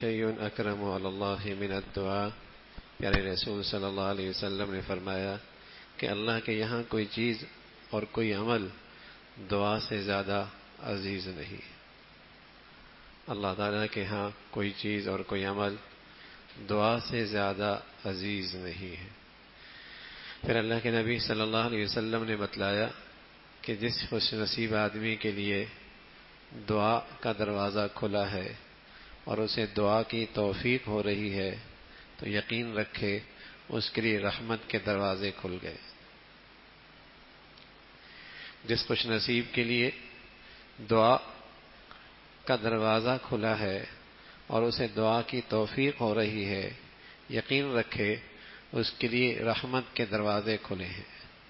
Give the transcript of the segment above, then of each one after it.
شیء اکرم علی اللہ من الدعاء۔ پیارے رسول صلی اللہ علیہ وسلم نے فرمایا کہ اللہ کے یہاں کوئی چیز اور کوئی عمل دعا سے زیادہ عزیز نہیں۔ اللہ تعالیٰ کے ہاں کوئی چیز اور کوئی عمل دعا سے زیادہ عزیز نہیں ہے۔ پھر اللہ کے نبی صلی اللہ علیہ وسلم نے بتلایا کہ جس خوش نصیب آدمی کے لیے دعا کا دروازہ کھلا ہے اور اسے دعا کی توفیق ہو رہی ہے تو یقین رکھے اس کے لیے رحمت کے دروازے کھل گئے۔ جس خوش نصیب کے لیے دعا کا دروازہ کھلا ہے اور اسے دعا کی توفیق ہو رہی ہے، یقین رکھے اس کے لیے رحمت کے دروازے کھلے ہیں۔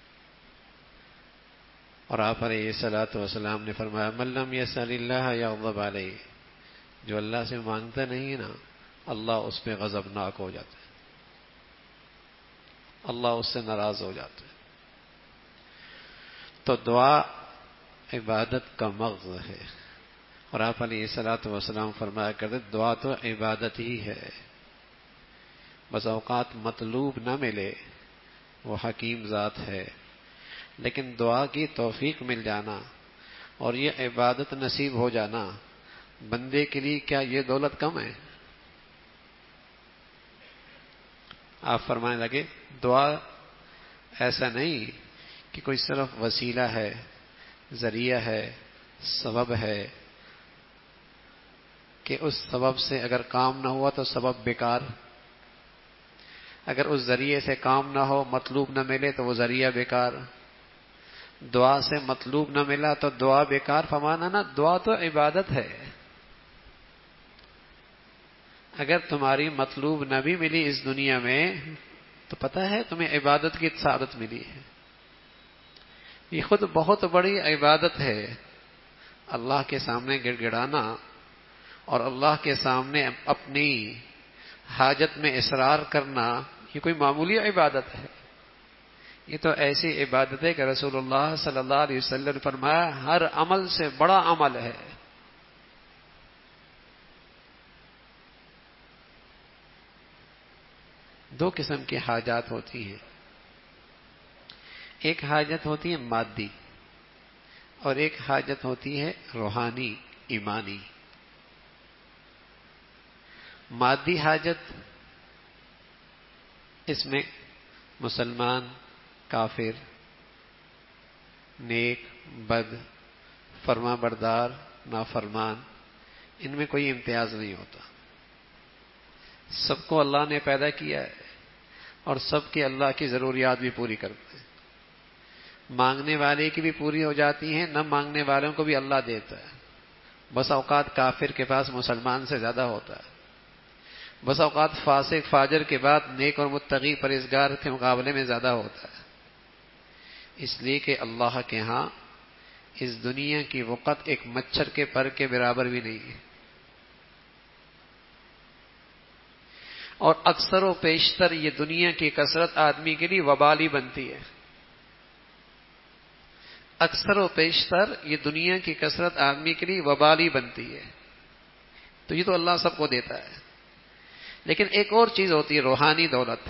اور آپ علیہ الصلوۃ والسلام نے فرمایا من لم یسأل اللہ یغضب علیہ، جو اللہ سے مانگتا نہیں ہے نا، اللہ اس پہ غضبناک ہو جاتا ہے، اللہ اس سے ناراض ہو جاتا ہے۔ تو دعا عبادت کا مغز ہے، اور آپ علیہ الصلوۃ والسلام فرمایا کرتے دعا تو عبادت ہی ہے۔ بس اوقات مطلوب نہ ملے، وہ حکیم ذات ہے، لیکن دعا کی توفیق مل جانا اور یہ عبادت نصیب ہو جانا بندے کے لیے کیا یہ دولت کم ہے؟ آپ فرمانے لگے دعا ایسا نہیں کہ کوئی صرف وسیلہ ہے، ذریعہ ہے، سبب ہے کہ اس سبب سے اگر کام نہ ہوا تو سبب بیکار، اگر اس ذریعے سے کام نہ ہو، مطلوب نہ ملے تو وہ ذریعہ بیکار، دعا سے مطلوب نہ ملا تو دعا بیکار۔ فرمانا نا دعا تو عبادت ہے، اگر تمہاری مطلوب نہ بھی ملی اس دنیا میں تو پتہ ہے تمہیں عبادت کی سعادت ملی ہے۔ یہ خود بہت بڑی عبادت ہے، اللہ کے سامنے گڑ گڑانا اور اللہ کے سامنے اپنی حاجت میں اصرار کرنا، یہ کوئی معمولی عبادت ہے؟ یہ تو ایسی عبادت ہے کہ رسول اللہ صلی اللہ علیہ وسلم نے فرمایا ہر عمل سے بڑا عمل ہے۔ دو قسم کی حاجات ہوتی ہیں، ایک حاجت ہوتی ہے مادی اور ایک حاجت ہوتی ہے روحانی، ایمانی۔ مادی حاجت، اس میں مسلمان، کافر، نیک، بد، فرما بردار، نافرمان، ان میں کوئی امتیاز نہیں ہوتا۔ سب کو اللہ نے پیدا کیا ہے اور سب کی اللہ کی ضروریات بھی پوری کرتے ہیں۔ مانگنے والے کی بھی پوری ہو جاتی ہیں، نہ مانگنے والوں کو بھی اللہ دیتا ہے۔ بس اوقات کافر کے پاس مسلمان سے زیادہ ہوتا ہے، بس اوقات فاسق فاجر کے بعد نیک اور متقی پرہیزگار کے مقابلے میں زیادہ ہوتا ہے، اس لیے کہ اللہ کے ہاں اس دنیا کی وقت ایک مچھر کے پر کے برابر بھی نہیں ہے۔ اور اکثر و بیشتر یہ دنیا کی کثرت آدمی کے لیے وبالی بنتی ہے، اکثر و بیشتر یہ دنیا کی کثرت آدمی کے لیے وبالی بنتی ہے۔ تو یہ تو اللہ سب کو دیتا ہے، لیکن ایک اور چیز ہوتی ہے روحانی دولت۔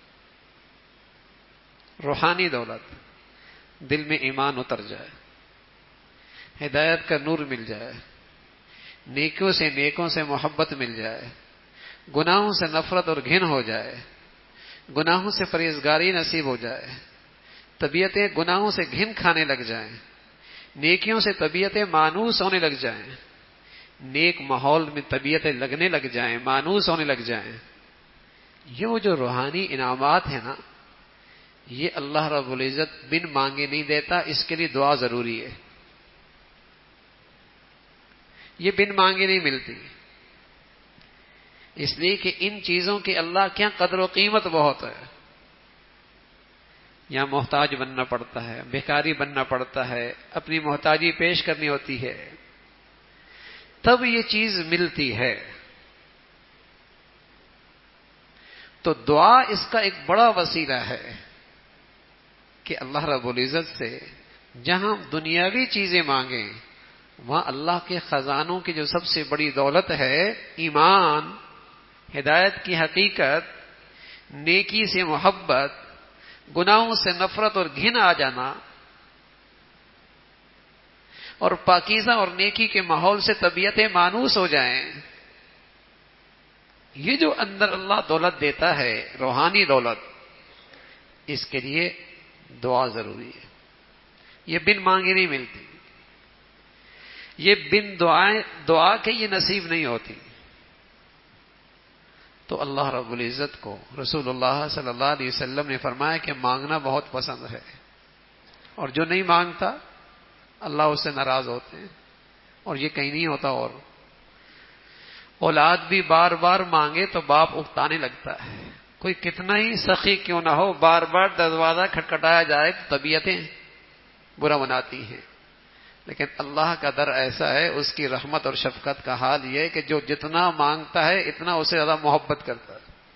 روحانی دولت، دل میں ایمان اتر جائے، ہدایت کا نور مل جائے، نیکوں سے محبت مل جائے، گناہوں سے نفرت اور گھن ہو جائے، گناہوں سے پرہیزگاری نصیب ہو جائے، طبیعتیں گناہوں سے گھن کھانے لگ جائیں، نیکیوں سے طبیعتیں مانوس ہونے لگ جائیں، نیک ماحول میں طبیعتیں لگنے لگ جائیں، مانوس ہونے لگ جائیں، یہ وہ جو روحانی انعامات ہیں نا، یہ اللہ رب العزت بن مانگے نہیں دیتا، اس کے لیے دعا ضروری ہے۔ یہ بن مانگے نہیں ملتی، اس لیے کہ ان چیزوں کی اللہ کیا قدر و قیمت بہت ہے۔ یہاں محتاج بننا پڑتا ہے، بھکاری بننا پڑتا ہے، اپنی محتاجی پیش کرنی ہوتی ہے، تب یہ چیز ملتی ہے۔ تو دعا اس کا ایک بڑا وسیلہ ہے کہ اللہ رب العزت سے جہاں دنیاوی چیزیں مانگیں، وہاں اللہ کے خزانوں کی جو سب سے بڑی دولت ہے ایمان، ہدایت کی حقیقت، نیکی سے محبت، گناہوں سے نفرت اور گھن آ جانا، اور پاکیزہ اور نیکی کے ماحول سے طبیعتیں مانوس ہو جائیں. یہ جو اندر اللہ دولت دیتا ہے، روحانی دولت، اس کے لیے دعا ضروری ہے. یہ بن مانگے نہیں ملتی، یہ بن دعا کے یہ نصیب نہیں ہوتی. تو اللہ رب العزت کو رسول اللہ صلی اللہ علیہ وسلم نے فرمایا کہ مانگنا بہت پسند ہے، اور جو نہیں مانگتا اللہ اس سے ناراض ہوتے ہیں. اور یہ کہیں نہیں ہوتا. اور اولاد بھی بار بار مانگے تو باپ اکتانے لگتا ہے. کوئی کتنا ہی سخی کیوں نہ ہو، بار بار دروازہ کھٹکھٹایا جائے تو طبیعتیں برا مناتی ہیں. لیکن اللہ کا در ایسا ہے، اس کی رحمت اور شفقت کا حال یہ ہے کہ جو جتنا مانگتا ہے اتنا اسے زیادہ محبت کرتا ہے.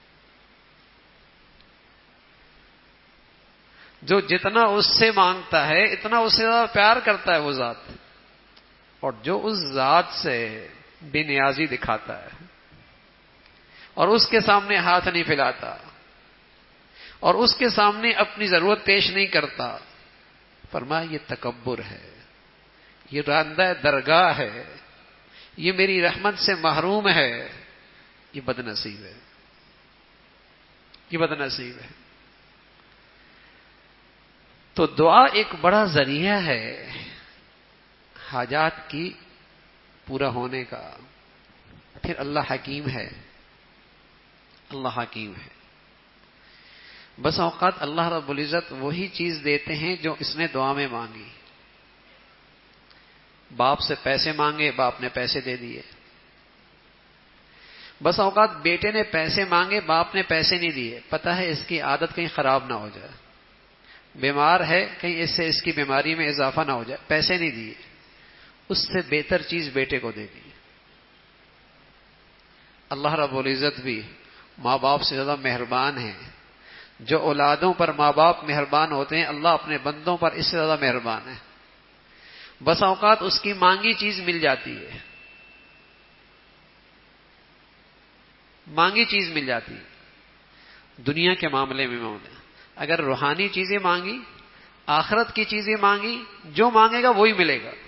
جو جتنا اس سے مانگتا ہے اتنا اس سے زیادہ پیار کرتا ہے وہ ذات. اور جو اس ذات سے بے نیازی دکھاتا ہے اور اس کے سامنے ہاتھ نہیں پھیلاتا اور اس کے سامنے اپنی ضرورت پیش نہیں کرتا، فرمایا یہ تکبر ہے، یہ راندہ درگاہ ہے، یہ میری رحمت سے محروم ہے، یہ بد نصیب ہے، یہ بد نصیب ہے. تو دعا ایک بڑا ذریعہ ہے حاجات کی پورا ہونے کا. پھر اللہ حکیم ہے، اللہ حکیم ہے. بس اوقات اللہ رب العزت وہی چیز دیتے ہیں جو اس نے دعا میں مانگی. باپ سے پیسے مانگے، باپ نے پیسے دے دیے. بس اوقات بیٹے نے پیسے مانگے، باپ نے پیسے نہیں دیے. پتہ ہے اس کی عادت کہیں خراب نہ ہو جائے، بیمار ہے کہیں اس سے اس کی بیماری میں اضافہ نہ ہو جائے، پیسے نہیں دیے. اس سے بہتر چیز بیٹے کو دے دی. اللہ رب العزت بھی ماں باپ سے زیادہ مہربان ہے. جو اولادوں پر ماں باپ مہربان ہوتے ہیں، اللہ اپنے بندوں پر اس سے زیادہ مہربان ہے. بس اوقات اس کی مانگی چیز مل جاتی ہے، مانگی چیز مل جاتی ہے. دنیا کے معاملے میں اگر روحانی چیزیں مانگی، آخرت کی چیزیں مانگی، جو مانگے گا وہی ملے گا.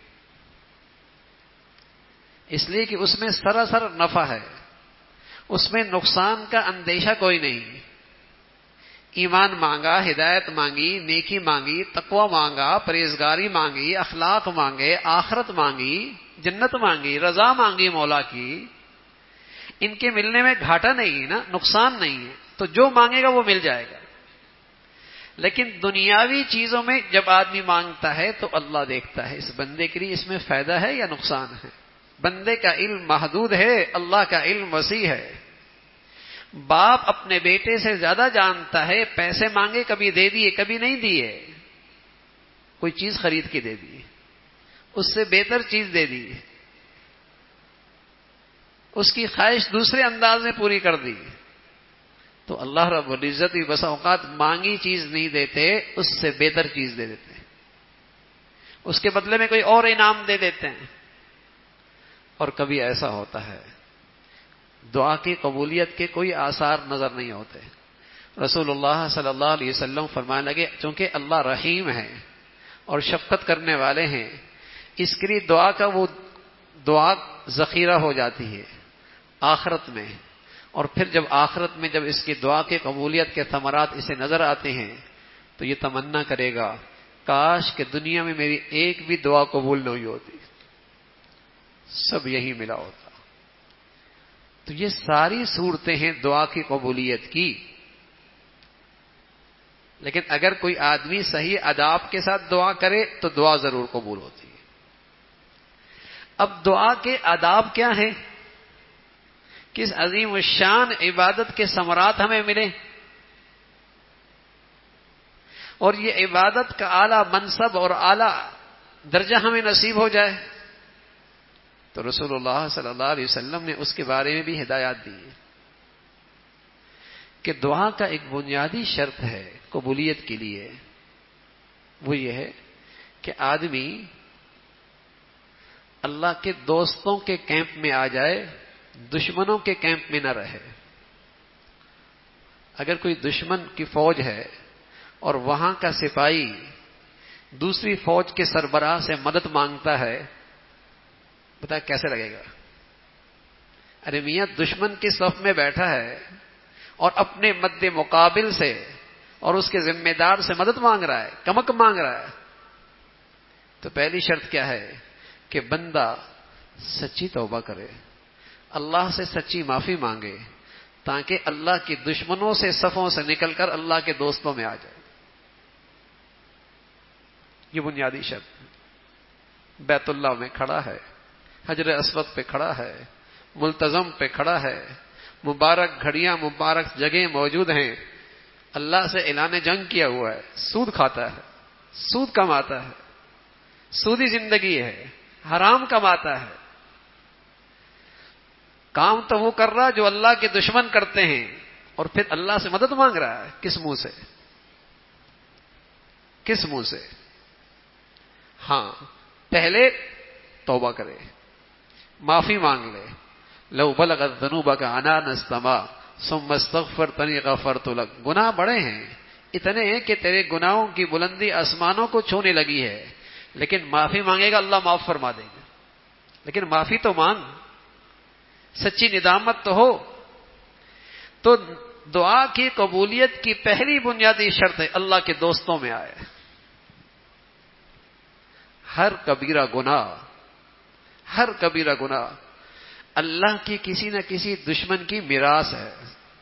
اس لیے کہ اس میں سراسر نفع ہے، اس میں نقصان کا اندیشہ کوئی نہیں. ایمان مانگا، ہدایت مانگی، نیکی مانگی، تقوی مانگا، پرہیزگاری مانگی، اخلاق مانگے، آخرت مانگی، جنت مانگی، رضا مانگی مولا کی. ان کے ملنے میں گھاٹا نہیں ہے نا، نقصان نہیں ہے. تو جو مانگے گا وہ مل جائے گا. لیکن دنیاوی چیزوں میں جب آدمی مانگتا ہے تو اللہ دیکھتا ہے اس بندے کے لیے اس میں فائدہ ہے یا نقصان ہے. بندے کا علم محدود ہے، اللہ کا علم وسیع ہے. باپ اپنے بیٹے سے زیادہ جانتا ہے. پیسے مانگے کبھی دے دیے، کبھی نہیں دیے. کوئی چیز خرید کے دے دی، اس سے بہتر چیز دے دی، اس کی خواہش دوسرے انداز میں پوری کر دی. تو اللہ رب العزت بھی بس اوقات مانگی چیز نہیں دیتے، اس سے بہتر چیز دے دیتے ہیں، اس کے بدلے میں کوئی اور انعام دے دیتے ہیں. اور کبھی ایسا ہوتا ہے دعا کی قبولیت کے کوئی آثار نظر نہیں ہوتے. رسول اللہ صلی اللہ علیہ وسلم فرمانے لگے چونکہ اللہ رحیم ہے اور شفقت کرنے والے ہیں، اس کے لیے دعا کا وہ دعا ذخیرہ ہو جاتی ہے آخرت میں. اور پھر جب آخرت میں جب اس کی دعا کی قبولیت کے ثمرات اسے نظر آتے ہیں تو یہ تمنا کرے گا کاش کہ دنیا میں میری ایک بھی دعا قبول نہ ہوئی ہوتی، سب یہی ملا ہوتا. تو یہ ساری صورتیں ہیں دعا کی قبولیت کی. لیکن اگر کوئی آدمی صحیح آداب کے ساتھ دعا کرے تو دعا ضرور قبول ہوتی ہے. اب دعا کے آداب کیا ہیں؟ کس عظیم الشان عبادت کے ثمرات ہمیں ملیں اور یہ عبادت کا اعلیٰ منصب اور اعلیٰ درجہ ہمیں نصیب ہو جائے. تو رسول اللہ صلی اللہ علیہ وسلم نے اس کے بارے میں بھی ہدایات دی کہ دعا کا ایک بنیادی شرط ہے قبولیت کے لیے، وہ یہ ہے کہ آدمی اللہ کے دوستوں کے کیمپ میں آ جائے دشمنوں کے کیمپ میں نہ رہے. اگر کوئی دشمن کی فوج ہے اور وہاں کا سپاہی دوسری فوج کے سربراہ سے مدد مانگتا ہے، بتا کیسے لگے گا؟ ارے میاں، دشمن کے صف میں بیٹھا ہے اور اپنے مد مقابل سے اور اس کے ذمہ دار سے مدد مانگ رہا ہے، کمک مانگ رہا ہے. تو پہلی شرط کیا ہے کہ بندہ سچی توبہ کرے، اللہ سے سچی معافی مانگے، تاکہ اللہ کے دشمنوں سے صفوں سے نکل کر اللہ کے دوستوں میں آ جائے. یہ بنیادی شرط. بیت اللہ میں کھڑا ہے، حجر اسود پہ کھڑا ہے، ملتزم پہ کھڑا ہے، مبارک گھڑیاں مبارک جگہیں موجود ہیں، اللہ سے اعلان جنگ کیا ہوا ہے، سود کھاتا ہے، سود کماتا ہے، سودی زندگی ہے، حرام کماتا ہے، کام تو وہ کر رہا جو اللہ کے دشمن کرتے ہیں، اور پھر اللہ سے مدد مانگ رہا ہے. کس منہ سے؟ کس منہ سے؟ ہاں، پہلے توبہ کرے، معافی مانگ لے. لو بلغت ذنوبک عنان السماء ثم استغفرتنی غفرت لک. گناہ بڑے ہیں، اتنے ہیں کہ تیرے گناہوں کی بلندی آسمانوں کو چھونے لگی ہے، لیکن معافی مانگے گا اللہ معاف فرما دے گا. لیکن معافی تو مانگ، سچی ندامت تو ہو. تو دعا کی قبولیت کی پہلی بنیادی شرط ہے اللہ کے دوستوں میں آئے. ہر کبیرہ گناہ اللہ کی کسی نہ کسی دشمن کی میراث ہے.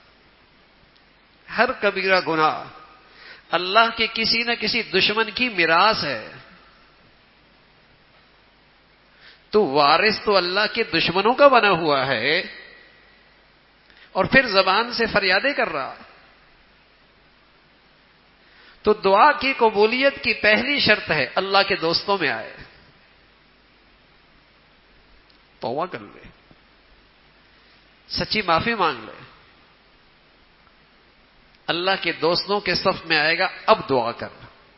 ہر کبیرہ گناہ اللہ کے کسی نہ کسی دشمن کی میراث ہے. تو وارث تو اللہ کے دشمنوں کا بنا ہوا ہے، اور پھر زبان سے فریادیں کر رہا. تو دعا کی قبولیت کی پہلی شرط ہے اللہ کے دوستوں میں آئے. توبہ کر لے، سچی معافی مانگ لے، اللہ کے دوستوں کے صف میں آئے گا، اب دعا کر.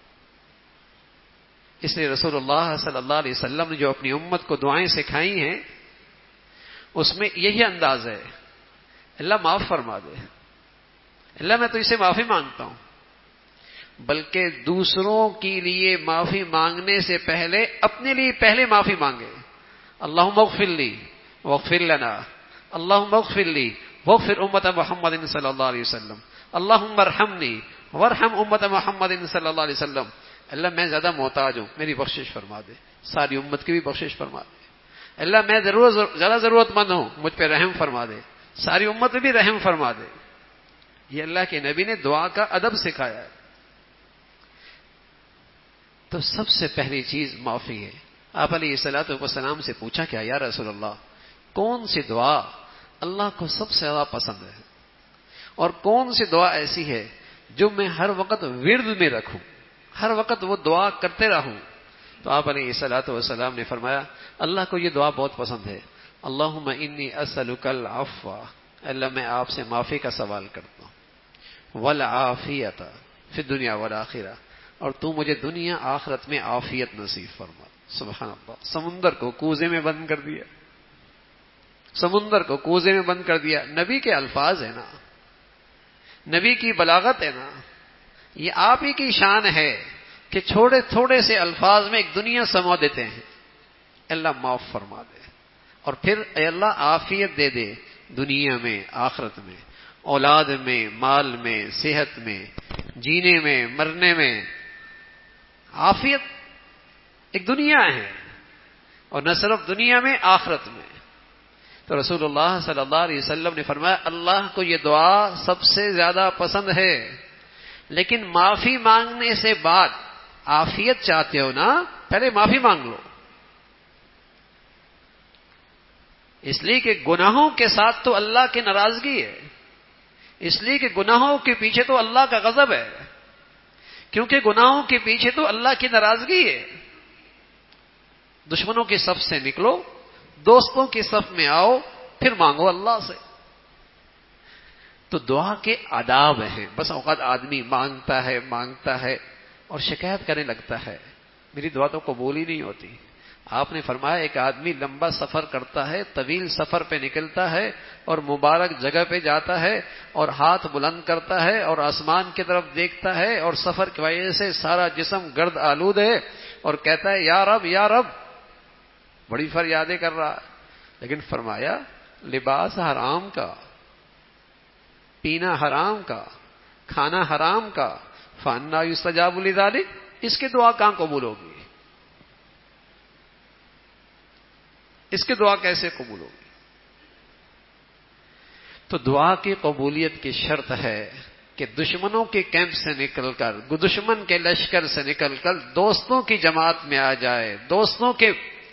اس لیے رسول اللہ صلی اللہ علیہ وسلم نے جو اپنی امت کو دعائیں سکھائی ہیں، اس میں یہی انداز ہے: اللہ معاف فرما دے، اللہ میں تو اسے معافی مانگتا ہوں. بلکہ دوسروں کے لیے معافی مانگنے سے پہلے اپنے لیے پہلے معافی مانگے. اللہم اغفر لی واغفر لنا، اللہم اغفر لی واغفر امت محمد صلی اللہ علیہ وسلم، اللہم ارحمنی وارحم امت محمد صلی اللہ علیہ وسلم. اللہ میں زیادہ محتاج ہوں، میری بخشش فرما دے، ساری امت کی بھی بخشش فرما دے. اللہ میں زیادہ ضرورت مند ہوں، مجھ پہ رحم فرما دے، ساری امت پہ بھی رحم فرما دے. یہ اللہ کے نبی نے دعا کا ادب سکھایا ہے. تو سب سے پہلی چیز معافی ہے. آپ علیہ الصلوۃ والسلام سے پوچھا کیا یا رسول اللہ، کون سی دعا اللہ کو سب سے زیادہ پسند ہے، اور کون سی دعا ایسی ہے جو میں ہر وقت ورد میں رکھوں، ہر وقت وہ دعا کرتے رہوں؟ تو آپ علیہ الصلوۃ والسلام نے فرمایا اللہ کو یہ دعا بہت پسند ہے: اللہم انی اسألک العفو، اللہ میں آپ سے معافی کا سوال کرتا ہوں، والعافیت فی الدنیا والآخرہ، اور تو مجھے دنیا آخرت میں عافیت نصیب فرما. سبحان اللہ. سمندر کو کوزے میں بند کر دیا، سمندر کو کوزے میں بند کر دیا. نبی کے الفاظ ہیں نا، نبی کی بلاغت ہے نا، یہ آپ ہی کی شان ہے کہ چھوڑے تھوڑے سے الفاظ میں ایک دنیا سما دیتے ہیں. اللہ معاف فرما دے، اور پھر اے اللہ عافیت دے دے دنیا میں آخرت میں، اولاد میں، مال میں، صحت میں، جینے میں، مرنے میں. عافیت ایک دنیا ہے، اور نہ صرف دنیا میں، آخرت میں. تو رسول اللہ صلی اللہ علیہ وسلم نے فرمایا اللہ کو یہ دعا سب سے زیادہ پسند ہے. لیکن معافی مانگنے سے بعد عافیت چاہتے ہو نا، پہلے معافی مانگ لو. اس لیے کہ گناہوں کے ساتھ تو اللہ کی ناراضگی ہے، اس لیے کہ گناہوں کے پیچھے تو اللہ کا غضب ہے، کیونکہ گناہوں کے پیچھے تو اللہ کی ناراضگی ہے. دشمنوں کی صف سے نکلو، دوستوں کی صف میں آؤ، پھر مانگو اللہ سے. تو دعا کے آداب ہیں. بس اوقات آدمی مانگتا ہے اور شکایت کرنے لگتا ہے میری دعا تو قبول ہی نہیں ہوتی، آپ نے فرمایا ایک آدمی لمبا سفر کرتا ہے، طویل سفر پہ نکلتا ہے اور مبارک جگہ پہ جاتا ہے اور ہاتھ بلند کرتا ہے اور آسمان کی طرف دیکھتا ہے اور سفر کی وجہ سے سارا جسم گرد آلود ہے اور کہتا ہے یا رب یا رب، بڑی فریادیں کر رہا ہے. لیکن فرمایا لباس حرام کا، پینا حرام کا، کھانا حرام کا، فَأَنَّىٰ يُسْتَجَابُ لِذَٰلِكَ، اس کی دعا کہاں قبول ہوگی؟ اس کی دعا کیسے قبول ہوگی؟ تو دعا کی قبولیت کی شرط ہے کہ دشمنوں کے کیمپ سے نکل کر، دشمن کے لشکر سے نکل کر دوستوں کی جماعت میں آ جائے، دوستوں کے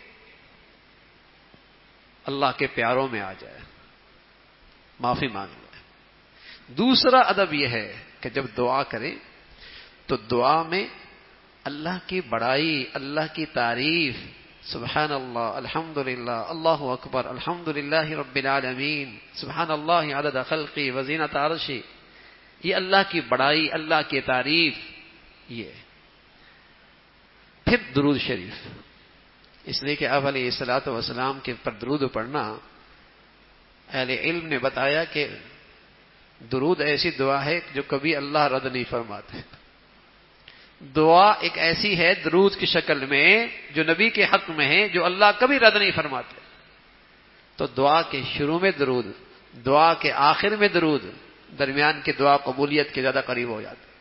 اللہ کے پیاروں میں آ جائے، معافی مانگ لے. دوسرا ادب یہ ہے کہ جب دعا کریں تو دعا میں اللہ کی بڑائی، اللہ کی تعریف، سبحان اللہ، الحمدللہ، اللہ اکبر، الحمدللہ رب العالمین، سبحان اللہ عدد خلقی وزینت عرشی، یہ اللہ کی بڑائی، اللہ کی تعریف. یہ پھر درود شریف، اس لیے کہ آپ علیہ الصلوۃ والسلام کے پر درود پڑھنا، اہل علم نے بتایا کہ درود ایسی دعا ہے جو کبھی اللہ رد نہیں فرماتے. دعا ایک ایسی ہے درود کی شکل میں جو نبی کے حق میں ہے، جو اللہ کبھی رد نہیں فرماتے. تو دعا کے شروع میں درود، دعا کے آخر میں درود، درمیان کی دعا قبولیت کے زیادہ قریب ہو جاتے.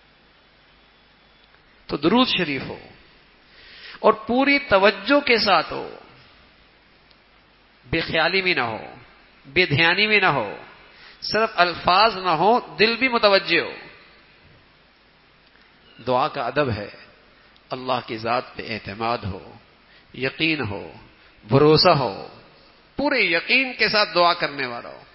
تو درود شریف ہو اور پوری توجہ کے ساتھ ہو، بے خیالی میں نہ ہو، بے دھیانی میں نہ ہو، صرف الفاظ نہ ہو، دل بھی متوجہ ہو. دعا کا ادب ہے اللہ کی ذات پہ اعتماد ہو، یقین ہو، بھروسہ ہو، پورے یقین کے ساتھ دعا کرنے والا ہو.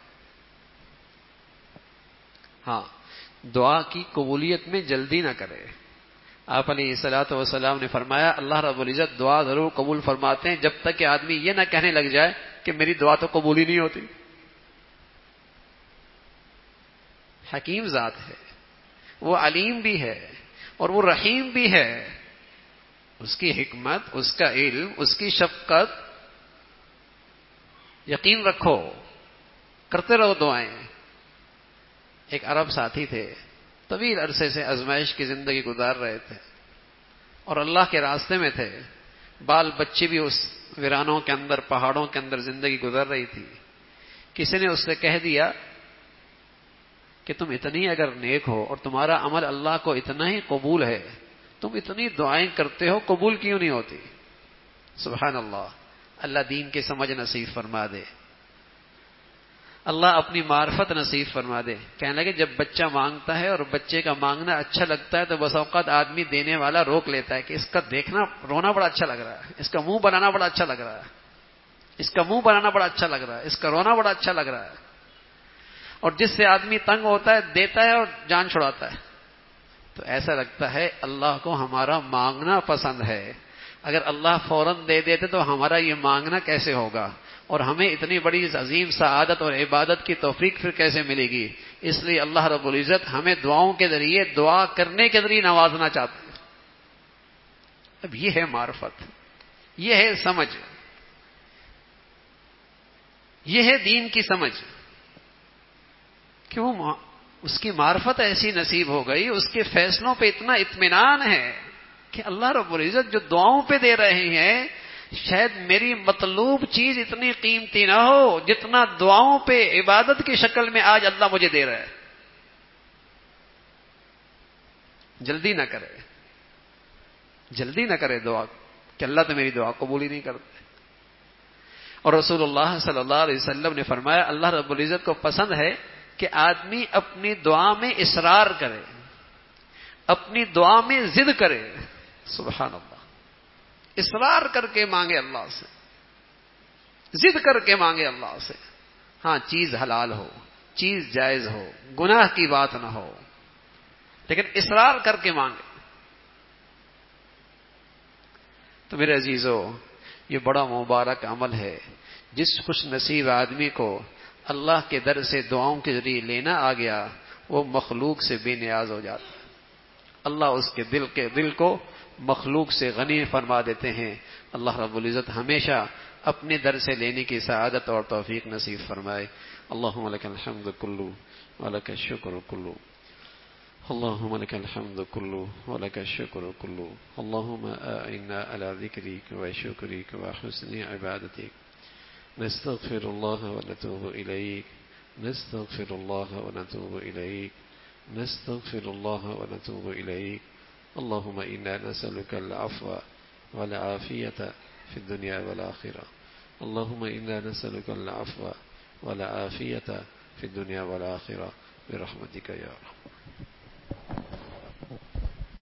ہاں، دعا کی قبولیت میں جلدی نہ کرے. آپ علیہ الصلوۃ والسلام نے فرمایا اللہ رب العزت دعا ضرور قبول فرماتے ہیں جب تک کہ آدمی یہ نہ کہنے لگ جائے کہ میری دعا تو قبول ہی نہیں ہوتی. حکیم ذات ہے، وہ علیم بھی ہے اور وہ رحیم بھی ہے. اس کی حکمت، اس کا علم، اس کی شفقت، یقین رکھو، کرتے رہو دعائیں. ایک عرب ساتھی تھے، طویل عرصے سے آزمائش کی زندگی گزار رہے تھے اور اللہ کے راستے میں تھے. بال بچے بھی اس ویرانوں کے اندر، پہاڑوں کے اندر زندگی گزر رہی تھی. کسی نے اس سے کہہ دیا کہ تم اتنی اگر نیک ہو اور تمہارا عمل اللہ کو اتنا ہی قبول ہے، تم اتنی دعائیں کرتے ہو، قبول کیوں نہیں ہوتی؟ سبحان اللہ. اللہ دین کی سمجھ نصیب فرما دے، اللہ اپنی معرفت نصیب فرما دے. کہنے لگے جب بچہ مانگتا ہے اور بچے کا مانگنا اچھا لگتا ہے تو بس اوقات آدمی دینے والا روک لیتا ہے کہ اس کا دیکھنا رونا بڑا اچھا لگ رہا ہے، اس کا منہ بنانا بڑا اچھا لگ رہا ہے، اس کا منہ بنانا بڑا اچھا لگ رہا ہے، اس کا رونا بڑا اچھا لگ رہا ہے. اور جس سے آدمی تنگ ہوتا ہے دیتا ہے اور جان چھڑاتا ہے. تو ایسا لگتا ہے اللہ کو ہمارا مانگنا پسند ہے. اگر اللہ فوراً دے دیتے تو ہمارا یہ مانگنا کیسے ہوگا، اور ہمیں اتنی بڑی عظیم سعادت اور عبادت کی توفیق پھر کیسے ملے گی. اس لیے اللہ رب العزت ہمیں دعاؤں کے ذریعے، دعا کرنے کے ذریعے نوازنا چاہتے ہیں. اب یہ ہے معرفت، یہ ہے سمجھ، یہ ہے دین کی سمجھ. کہ وہ اس کی معرفت ایسی نصیب ہو گئی، اس کے فیصلوں پہ اتنا اطمینان ہے کہ اللہ رب العزت جو دعاؤں پہ دے رہے ہیں، شاید میری مطلوب چیز اتنی قیمتی نہ ہو جتنا دعاؤں پہ عبادت کی شکل میں آج اللہ مجھے دے رہا ہے. جلدی نہ کرے، جلدی نہ کرے دعا کہ اللہ تو میری دعا قبول ہی نہیں کرتے. اور رسول اللہ صلی اللہ علیہ وسلم نے فرمایا اللہ رب العزت کو پسند ہے کہ آدمی اپنی دعا میں اصرار کرے، اپنی دعا میں ضد کرے. سبحان اللہ. اصرار کر کے مانگے اللہ سے، ضد کر کے مانگے اللہ سے. ہاں، چیز حلال ہو، چیز جائز ہو، گناہ کی بات نہ ہو، لیکن اصرار کر کے مانگے. تو میرے عزیزو، یہ بڑا مبارک عمل ہے. جس خوش نصیب آدمی کو اللہ کے در سے دعاؤں کے ذریعے لینا آ گیا، وہ مخلوق سے بے نیاز ہو جاتا ہے. اللہ اس کے دل کو مخلوق سے غنی فرما دیتے ہیں. اللہ رب العزت ہمیشہ اپنے در سے لینے کی سعادت اور توفیق نصیب فرمائے. اللہم لک الحمد کلو ولک الشکر کلو. اللہم لک الحمد کلو ولک الشکر کلو. اللہم اعنا علی ذکرک وشکرک وحسن عبادتک. نستغفر اللہ ونتوب الیک. نستغفر اللہ ونتوب الیک. نستغفر اللہ ونتوب الیک. اللہم انا نسألک العفو والعافیة في الدنيا والآخرة. اللهم إنا نسألك العفو والعافية في الدنيا والآخرة برحمتك يا رب.